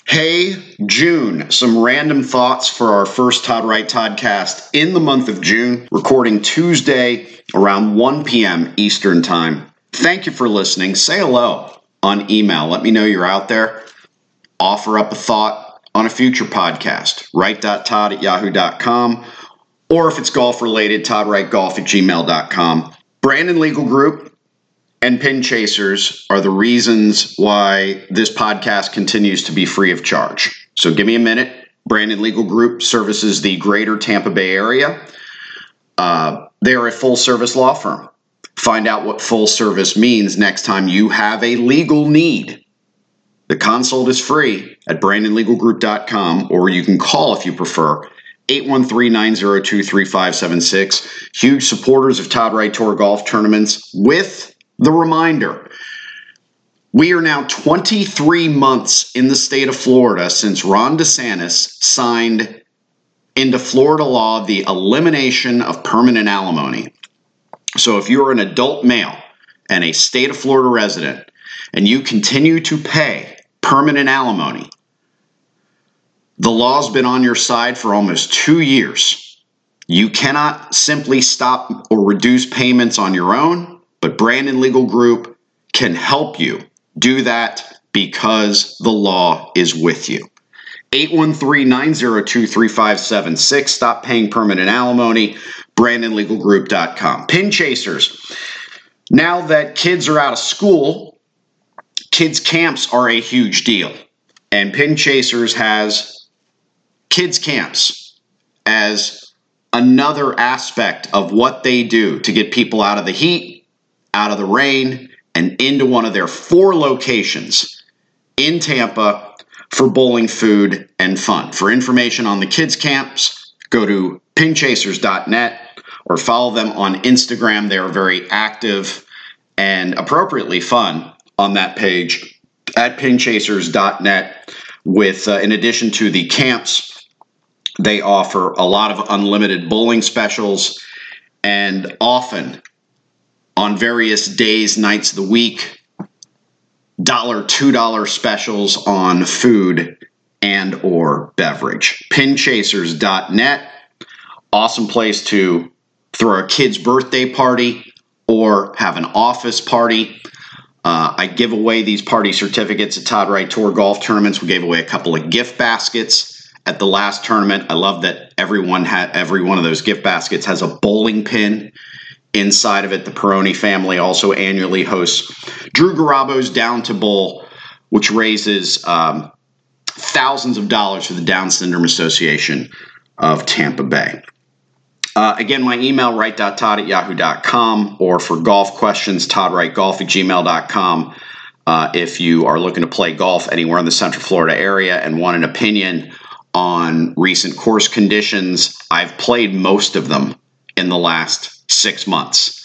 Hey, June. Some random thoughts for our first Todd Wright Toddcast in the month of June, recording Tuesday around 1 p.m. Eastern Time. Thank you for listening. Say hello on email. Let me know you're out there. Offer up a thought on a future podcast. Wright.todd@yahoo.com. Or if it's golf related, toddwrightgolf@gmail.com. Brandon Legal Group and Pin Chasers are the reasons why this podcast continues to be free of charge. So give me a minute. Brandon Legal Group services the greater Tampa Bay area. They are a full-service law firm. Find out what full service means next time you have a legal need. The consult is free at brandonlegalgroup.com, or you can call if you prefer, 813-902-3576. Huge supporters of Todd Wright Tour golf tournaments, with the reminder, we are now 23 months in the state of Florida since Ron DeSantis signed into Florida law the elimination of permanent alimony. So if you're an adult male and a state of Florida resident and you continue to pay permanent alimony, the law's been on your side for almost 2 years. You cannot simply stop or reduce payments on your own, but Brandon Legal Group can help you do that because the law is with you. 813-902-3576. Stop paying permanent alimony. BrandonLegalGroup.com. Pin Chasers. Now that kids are out of school, kids camps are a huge deal. And Pin Chasers has kids camps as another aspect of what they do to get people out of the heat, out of the rain, and into one of their 4 locations in Tampa for bowling, food, and fun. For information on the kids' camps, go to pinchasers.net or follow them on Instagram. They are very active and appropriately fun on that page at pinchasers.net. With, in addition to the camps, they offer a lot of unlimited bowling specials, and often on various days, nights of the week, $1, $2 specials on food and or beverage. Pinchasers.net, awesome place to throw a kid's birthday party or have an office party. I give away these party certificates at Todd Wright Tour golf tournaments. We gave away a couple of gift baskets at the last tournament. I love that every one of those gift baskets has a bowling pin inside of it. The Peroni family also annually hosts Drew Garabo's Down to Bowl, which raises thousands of dollars for the Down Syndrome Association of Tampa Bay. Again, my email, wright.todd@yahoo.com, or for golf questions, toddwrightgolf@gmail.com. If you are looking to play golf anywhere in the Central Florida area and want an opinion on recent course conditions, I've played most of them in the last 6 months,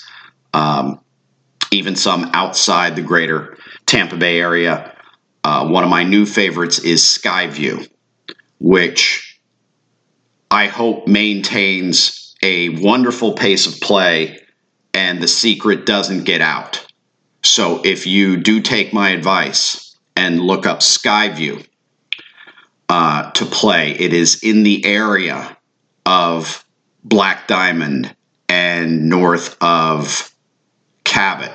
even some outside the greater Tampa Bay area. One of my new favorites is Skyview, which I hope maintains a wonderful pace of play and the secret doesn't get out. So if you do take my advice and look up Skyview to play, it is in the area of Black Diamond and north of Cabot.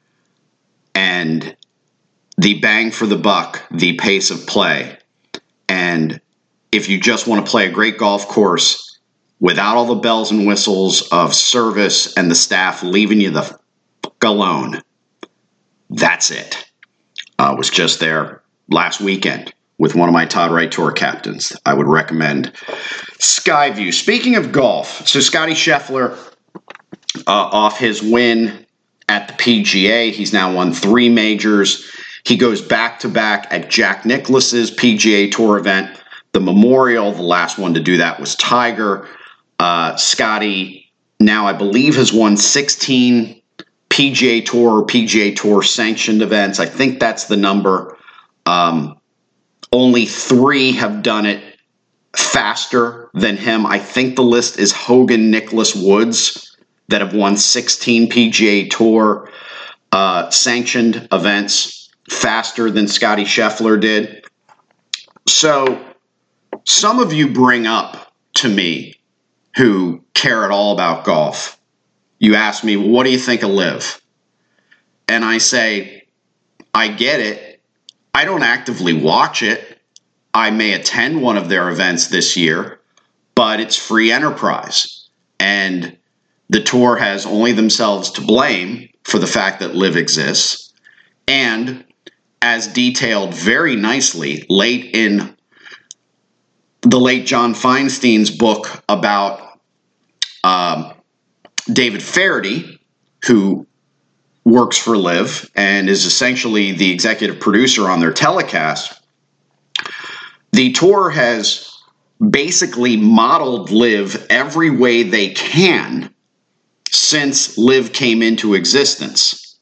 And the bang for the buck, the pace of play. And if you just want to play a great golf course without all the bells and whistles of service and the staff leaving you the fuck alone, that's it. I was just there last weekend with one of my Todd Wright Tour captains. I would recommend Skyview. Speaking of golf, so Scotty Scheffler, off his win at the PGA, he's now won 3 majors. He goes back-to-back at Jack Nicklaus's PGA Tour event, the Memorial. The last one to do that was Tiger. Scotty now, I believe, has won 16 PGA Tour or PGA Tour sanctioned events. I think that's the number. Only 3 have done it faster than him. I think the list is Hogan, Nicklaus, Woods, that have won 16 PGA Tour sanctioned events faster than Scotty Scheffler did. So some of you bring up to me who care at all about golf. You ask me, well, what do you think of LIV? And I say, I get it. I don't actively watch it. I may attend one of their events this year, but it's free enterprise. And the tour has only themselves to blame for the fact that LIV exists. And as detailed very nicely late in the late John Feinstein's book about David Feherty, who works for LIV and is essentially the executive producer on their telecast, the tour has basically modeled LIV every way they can since LIV came into existence,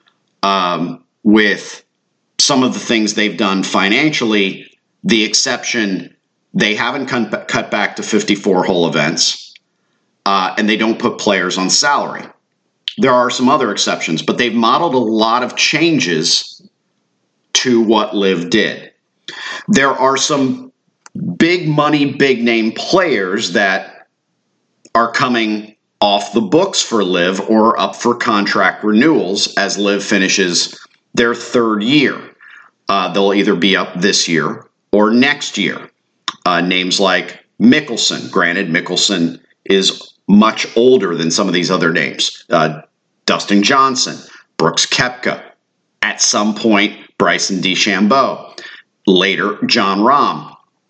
with some of the things they've done financially, the exception, they haven't cut back to 54-hole events, and they don't put players on salary. There are some other exceptions, but they've modeled a lot of changes to what LIV did. There are some big money, big name players that are coming off the books for LIV or up for contract renewals as LIV finishes their third year. They'll either be up this year or next year. Names like Mickelson. Granted, Mickelson is much older than some of these other names. Dustin Johnson, Brooks Koepka, at some point Bryson DeChambeau, later Jon Rahm.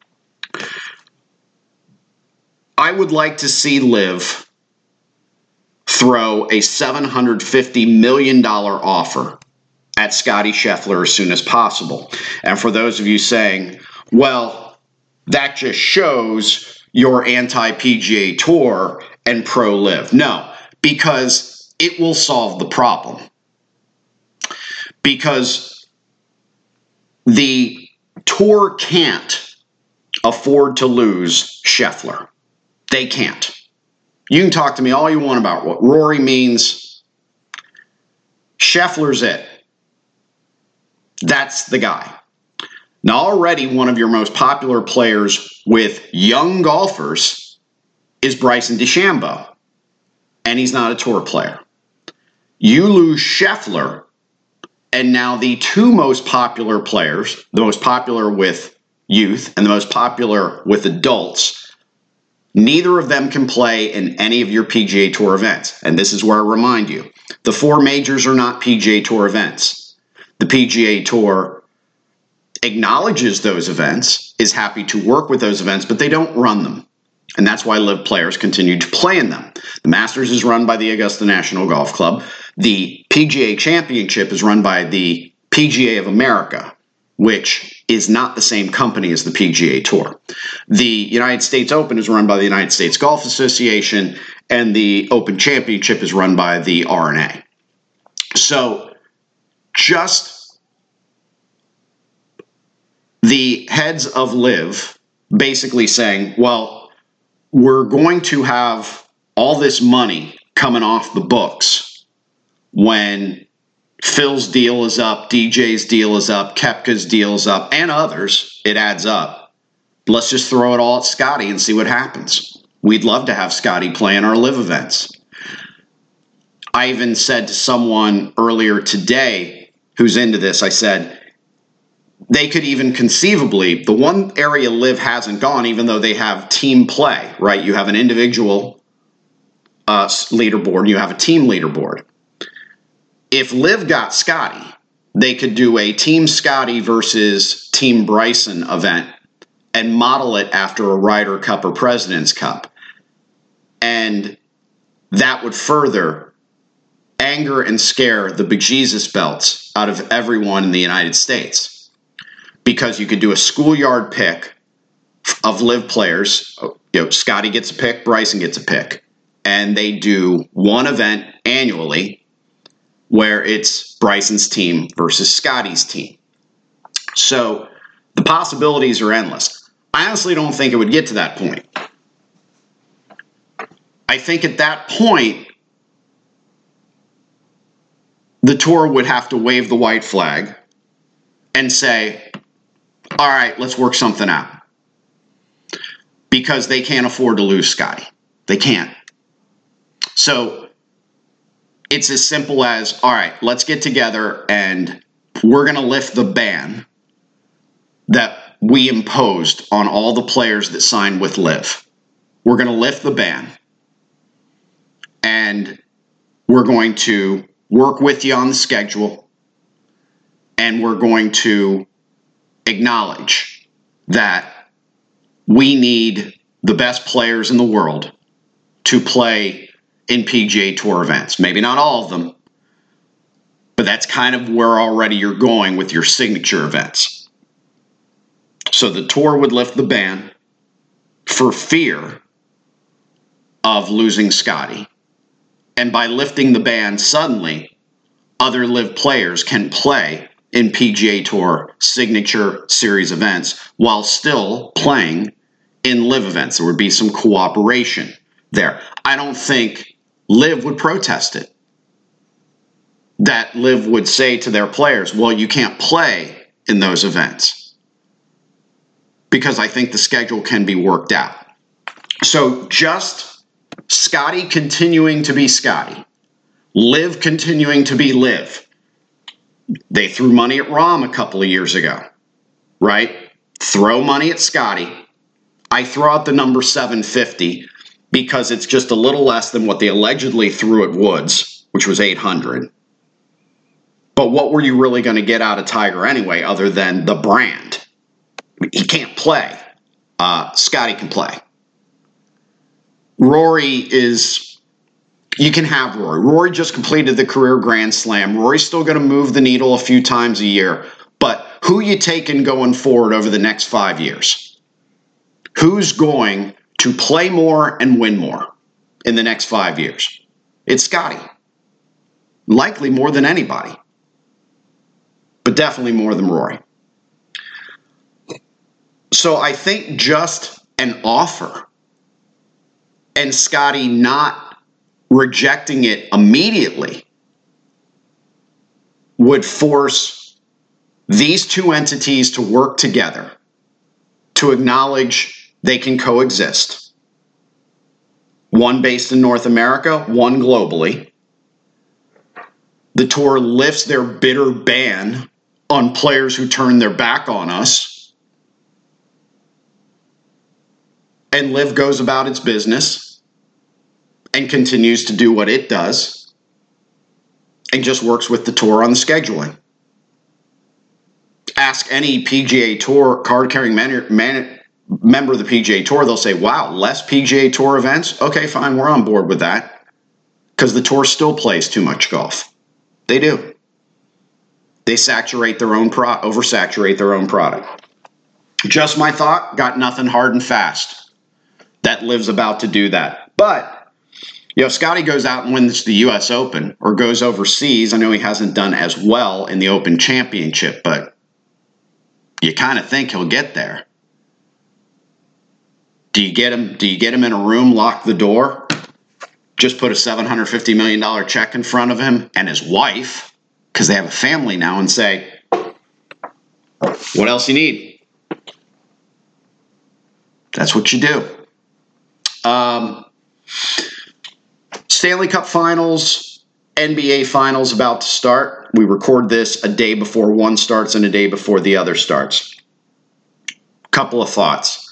I would like to see LIV throw a $750 million offer at Scottie Scheffler as soon as possible. And for those of you saying, well, that just shows your anti-PGA Tour and pro-LIV. No, because it will solve the problem. Because the tour can't afford to lose Scheffler. They can't. You can talk to me all you want about what Rory means. Scheffler's it. That's the guy. Now, already one of your most popular players with young golfers is Bryson DeChambeau, and he's not a tour player. You lose Scheffler, and now the two most popular players, the most popular with youth and the most popular with adults, neither of them can play in any of your PGA Tour events. And this is where I remind you, the four majors are not PGA Tour events. The PGA Tour acknowledges those events, is happy to work with those events, but they don't run them. And that's why LIV players continue to play in them. The Masters is run by the Augusta National Golf Club. The PGA Championship is run by the PGA of America, which is not the same company as the PGA Tour. The United States Open is run by the United States Golf Association, and the Open Championship is run by the R&A. So just the heads of LIV basically saying, well, we're going to have all this money coming off the books when Phil's deal is up, DJ's deal is up, Koepka's deal is up, and others. It adds up. Let's just throw it all at Scottie and see what happens. We'd love to have Scottie play in our LIV events. I even said to someone earlier today who's into this, I said, they could even conceivably, the one area LIV hasn't gone, even though they have team play, right? You have an individual leaderboard, you have a team leaderboard. If LIV got Scottie, they could do a Team Scottie versus Team Bryson event and model it after a Ryder Cup or President's Cup. And that would further anger and scare the bejesus belts out of everyone in the United States. Because you could do a schoolyard pick of LIV players. Scottie gets a pick, Bryson gets a pick. And they do one event annually where it's Bryson's team versus Scottie's team. So the possibilities are endless. I honestly don't think it would get to that point. I think at that point, the tour would have to wave the white flag and say, all right, let's work something out. Because they can't afford to lose Scotty. They can't. So it's as simple as, all right, let's get together and we're going to lift the ban that we imposed on all the players that signed with LIV. We're going to lift the ban. And we're going to work with you on the schedule. And we're going to acknowledge that we need the best players in the world to play in PGA Tour events. Maybe not all of them, but that's kind of where already you're going with your signature events. So the tour would lift the ban for fear of losing Scotty. And by lifting the ban, suddenly other LIV players can play in PGA Tour signature series events while still playing in LIV events. There would be some cooperation there. I don't think LIV would protest it. That LIV would say to their players, well, you can't play in those events. Because I think the schedule can be worked out. So just Scotty continuing to be Scotty. LIV continuing to be LIV. They threw money at Rahm a couple of years ago, right? Throw money at Scotty. I throw out the number 750 because it's just a little less than what they allegedly threw at Woods, which was 800. But what were you really going to get out of Tiger anyway, other than the brand? He can't play. Scotty can play. Rory is, you can have Rory. Rory just completed the career Grand Slam. Rory's still going to move the needle a few times a year. But who you taking going forward over the next 5 years? Who's going to play more and win more in the next 5 years? It's Scotty. Likely more than anybody. But definitely more than Rory. So I think just an offer and Scotty not rejecting it immediately would force these two entities to work together to acknowledge they can coexist. One based in North America, one globally. The tour lifts their bitter ban on players who turn their back on us. And LIV goes about its business and continues to do what it does and just works with the tour on the scheduling. Ask any PGA Tour card-carrying member of the PGA Tour, they'll say, wow, less PGA Tour events? Okay, fine, we're on board with that. Because the tour still plays too much golf. They do. They saturate their own oversaturate their own product. Just my thought, got nothing hard and fast. That LIV's about to do that. But, Scotty goes out and wins the U.S. Open or goes overseas. I know he hasn't done as well in the Open Championship, but you kind of think he'll get there. Do you get him in a room, lock the door, just put a $750 million check in front of him and his wife, because they have a family now, and say, what else you need? That's what you do. Stanley Cup Finals, NBA Finals about to start. We record this a day before one starts and a day before the other starts. Couple of thoughts.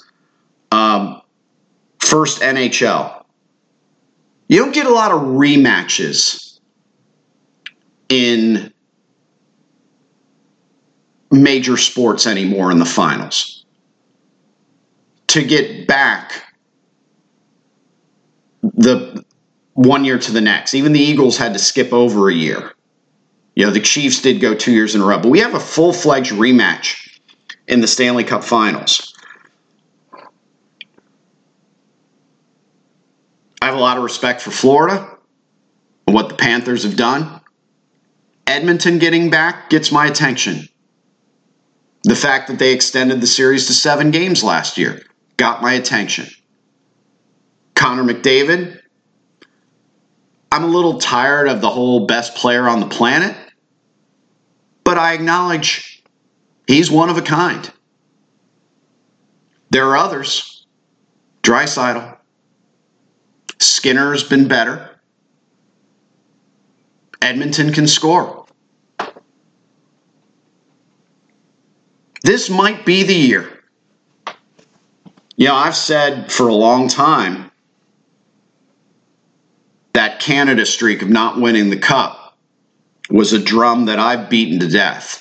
First, NHL. You don't get a lot of rematches in major sports anymore in the finals. To get back the 1 year to the next. Even the Eagles had to skip over a year. The Chiefs did go 2 years in a row. But we have a full-fledged rematch in the Stanley Cup Finals. I have a lot of respect for Florida and what the Panthers have done. Edmonton getting back gets my attention. The fact that they extended the series to 7 games last year got my attention. Connor McDavid, I'm a little tired of the whole best player on the planet, but I acknowledge he's one of a kind. There are others. Draisaitl. Skinner's been better. Edmonton can score. This might be the year. I've said for a long time that Canada streak of not winning the Cup was a drum that I've beaten to death.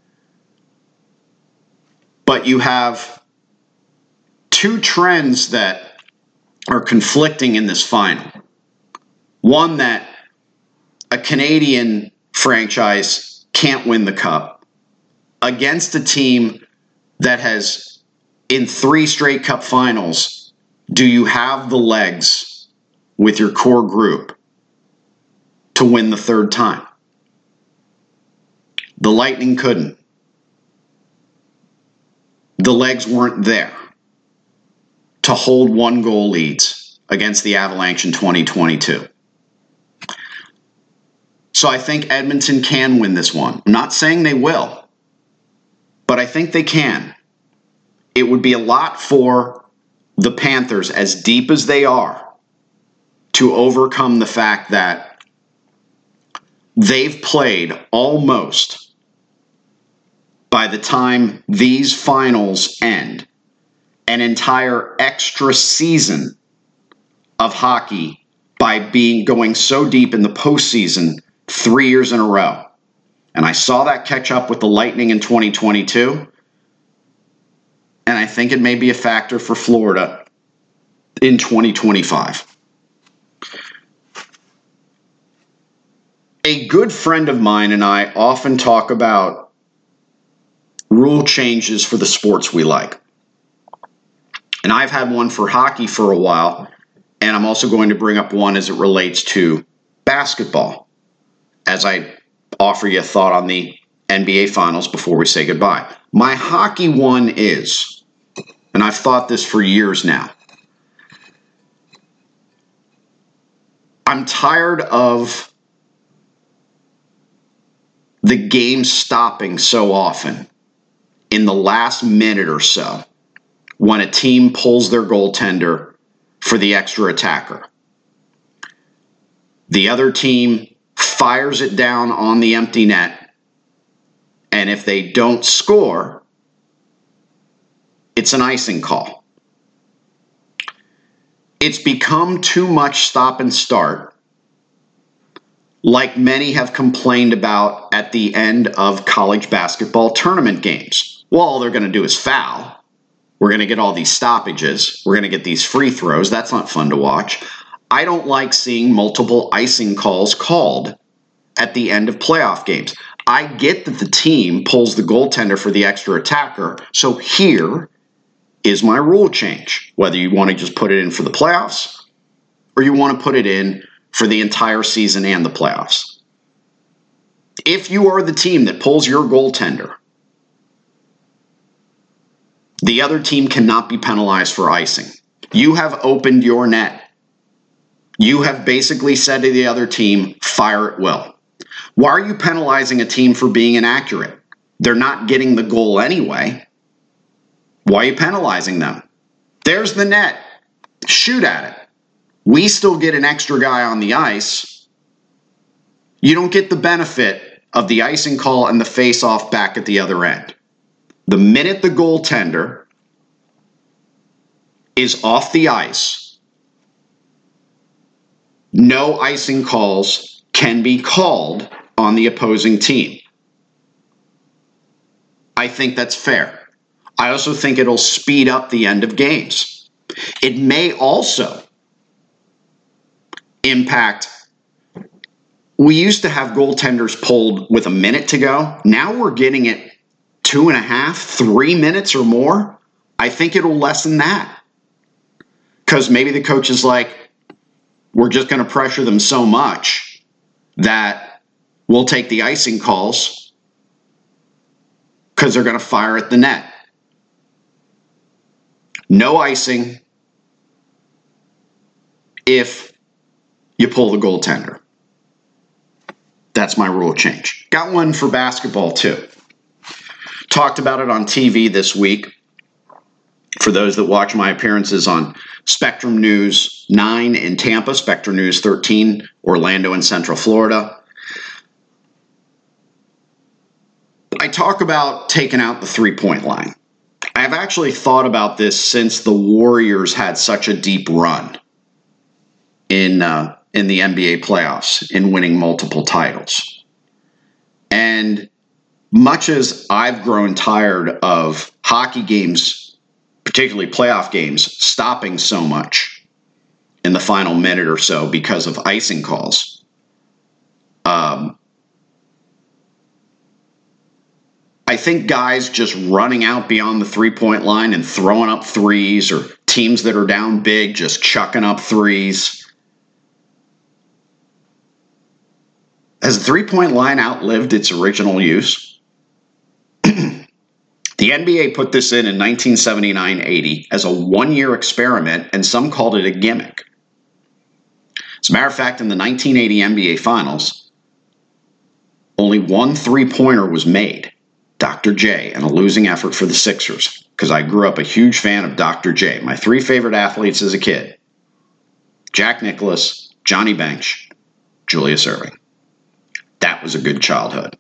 But you have two trends that are conflicting in this final. One, that a Canadian franchise can't win the Cup against a team that has, in 3 straight Cup finals, do you have the legs with your core group to win the third time? The Lightning couldn't. The legs weren't there to hold 1-goal leads against the Avalanche in 2022. So I think Edmonton can win this one. I'm not saying they will, but I think they can. It would be a lot for the Panthers, as deep as they are, to overcome the fact that they've played almost, by the time these finals end, an entire extra season of hockey by going so deep in the postseason 3 years in a row. And I saw that catch up with the Lightning in 2022. And I think it may be a factor for Florida in 2025. A good friend of mine and I often talk about rule changes for the sports we like. And I've had one for hockey for a while, and I'm also going to bring up one as it relates to basketball, as I offer you a thought on the NBA Finals before we say goodbye. My hockey one is, and I've thought this for years now, I'm tired of the game stopping so often in the last minute or so when a team pulls their goaltender for the extra attacker. The other team fires it down on the empty net, and if they don't score, it's an icing call. It's become too much stop and start, like many have complained about at the end of college basketball tournament games. Well, all they're going to do is foul. We're going to get all these stoppages. We're going to get these free throws. That's not fun to watch. I don't like seeing multiple icing calls called at the end of playoff games. I get that the team pulls the goaltender for the extra attacker, so here is my rule change. Whether you want to just put it in for the playoffs or you want to put it in for the entire season and the playoffs. If you are the team that pulls your goaltender, the other team cannot be penalized for icing. You have opened your net. You have basically said to the other team, fire at will. Why are you penalizing a team for being inaccurate? They're not getting the goal anyway. Why are you penalizing them? There's the net. Shoot at it. We still get an extra guy on the ice. You don't get the benefit of the icing call and the face-off back at the other end. The minute the goaltender is off the ice, no icing calls can be called on the opposing team. I think that's fair. I also think it'll speed up the end of games. It may also impact. We used to have goaltenders pulled with a minute to go. Now we're getting it 2.5, 3 minutes or more. I think it'll lessen that. Because maybe the coach is like, we're just going to pressure them so much that we'll take the icing calls because they're going to fire at the net. No icing if you pull the goaltender. That's my rule change. Got one for basketball too. Talked about it on TV this week. For those that watch my appearances on Spectrum News 9 in Tampa, Spectrum News 13, Orlando and Central Florida, I talk about taking out the three-point line. I've actually thought about this since the Warriors had such a deep run in the NBA playoffs in winning multiple titles. And much as I've grown tired of hockey games, particularly playoff games, stopping so much in the final minute or so because of icing calls, I think guys just running out beyond the three-point line and throwing up threes, or teams that are down big just chucking up threes. Has the three-point line outlived its original use? The NBA put this in 1979-80 as a one-year experiment, and some called it a gimmick. As a matter of fact, in the 1980 NBA Finals, only one three-pointer was made. Dr. J, and a losing effort for the Sixers, because I grew up a huge fan of Dr. J. My three favorite athletes as a kid: Jack Nicklaus, Johnny Bench, Julius Erving. That was a good childhood.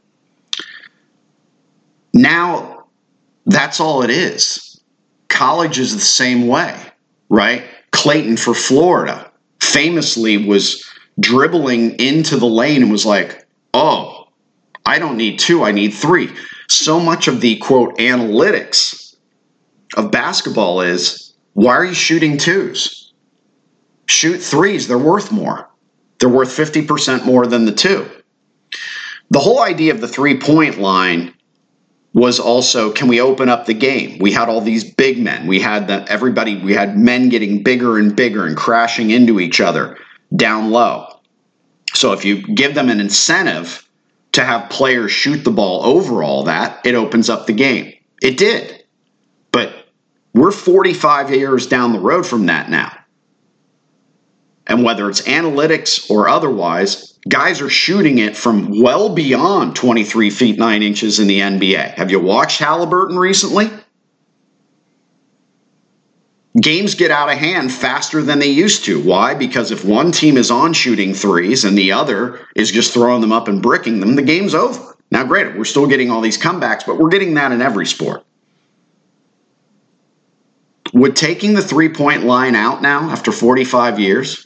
Now, that's all it is. College is the same way, right? Clayton for Florida famously was dribbling into the lane and was like, oh, I don't need two, I need three. So much of the, quote, analytics of basketball is, why are you shooting twos? Shoot threes, they're worth more. They're worth 50% more than the two. The whole idea of the three-point line was also, can we open up the game? We had all these big men. We had men getting bigger and bigger and crashing into each other down low. So if you give them an incentive to have players shoot the ball over all that, it opens up the game. It did. But we're 45 years down the road from that now. And whether it's analytics or otherwise, guys are shooting it from well beyond 23 feet 9 inches in the NBA. Have you watched Halliburton recently? Games get out of hand faster than they used to. Why? Because if one team is on shooting threes and the other is just throwing them up and bricking them, the game's over. Now, granted, we're still getting all these comebacks, but we're getting that in every sport. Would taking the three-point line out now after 45 years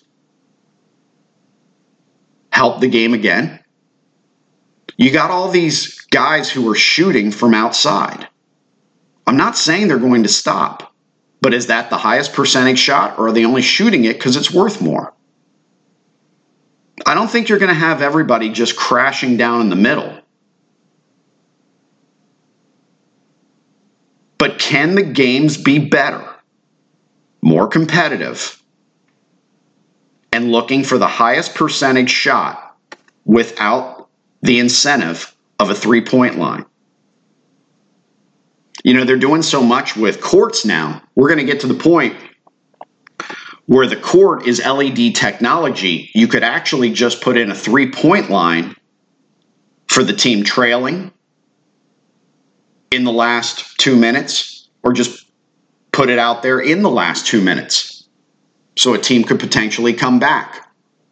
help the game again? You got all these guys who are shooting from outside. I'm not saying they're going to stop. But is that the highest percentage shot, or are they only shooting it because it's worth more? I don't think you're going to have everybody just crashing down in the middle. But can the games be better, more competitive, and looking for the highest percentage shot without the incentive of a three-point line? You know, they're doing so much with courts now. We're going to get to the point where the court is LED technology. You could actually just put in a three-point line for the team trailing in the last 2 minutes, or just put it out there in the last 2 minutes so a team could potentially come back.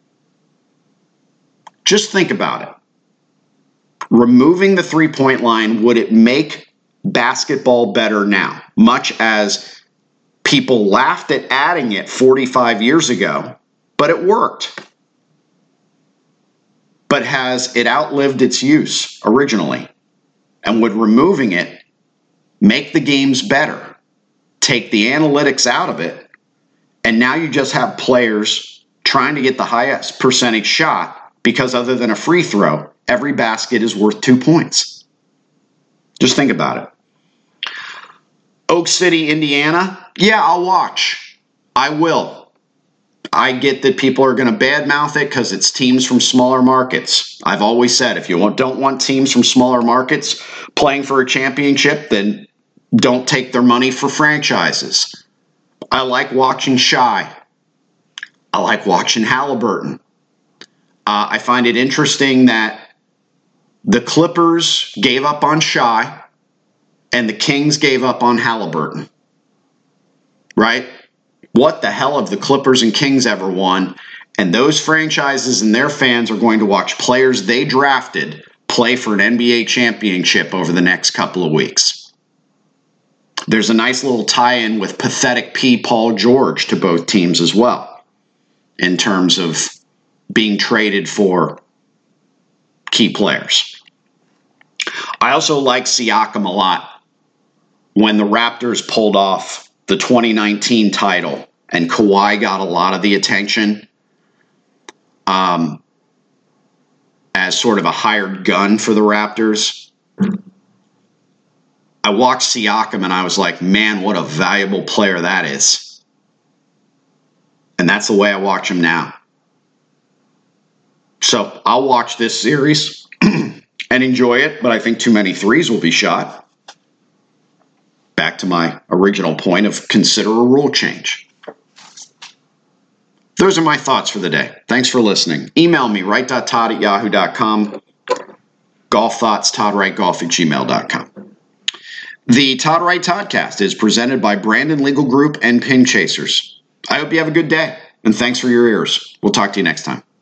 Just think about it. Removing the three-point line, would it make basketball better now? Much as people laughed at adding it 45 years ago, but it worked. But has it outlived its use originally? And would removing it make the games better? Take the analytics out of it, and now you just have players trying to get the highest percentage shot, because other than a free throw, every basket is worth 2 points. Just think about it. Oak City, Indiana, yeah, I'll watch. I will. I get that people are going to badmouth it because it's teams from smaller markets. I've always said, if you don't want teams from smaller markets playing for a championship, then don't take their money for franchises. I like watching Shai. I like watching Halliburton. I find it interesting that the Clippers gave up on Shai and the Kings gave up on Halliburton. right? What the hell have the Clippers and Kings ever won? And those franchises and their fans are going to watch players they drafted play for an NBA championship over the next couple of weeks. There's a nice little tie-in with pathetic P. Paul George to both teams as well, in terms of being traded for key players. I also like Siakam a lot. When the Raptors pulled off the 2019 title and Kawhi got a lot of the attention as sort of a hired gun for the Raptors, I watched Siakam and I was like, man, what a valuable player that is. And that's the way I watch him now. So I'll watch this series and enjoy it, but I think too many threes will be shot. Back to my original point of consider a rule change. Those are my thoughts for the day. Thanks for listening. Email me, wright.todd@yahoo.com. Golf thoughts, toddwrightgolf@gmail.com. The Todd Wright Toddcast is presented by Brandon Legal Group and Pin Chasers. I hope you have a good day, and thanks for your ears. We'll talk to you next time.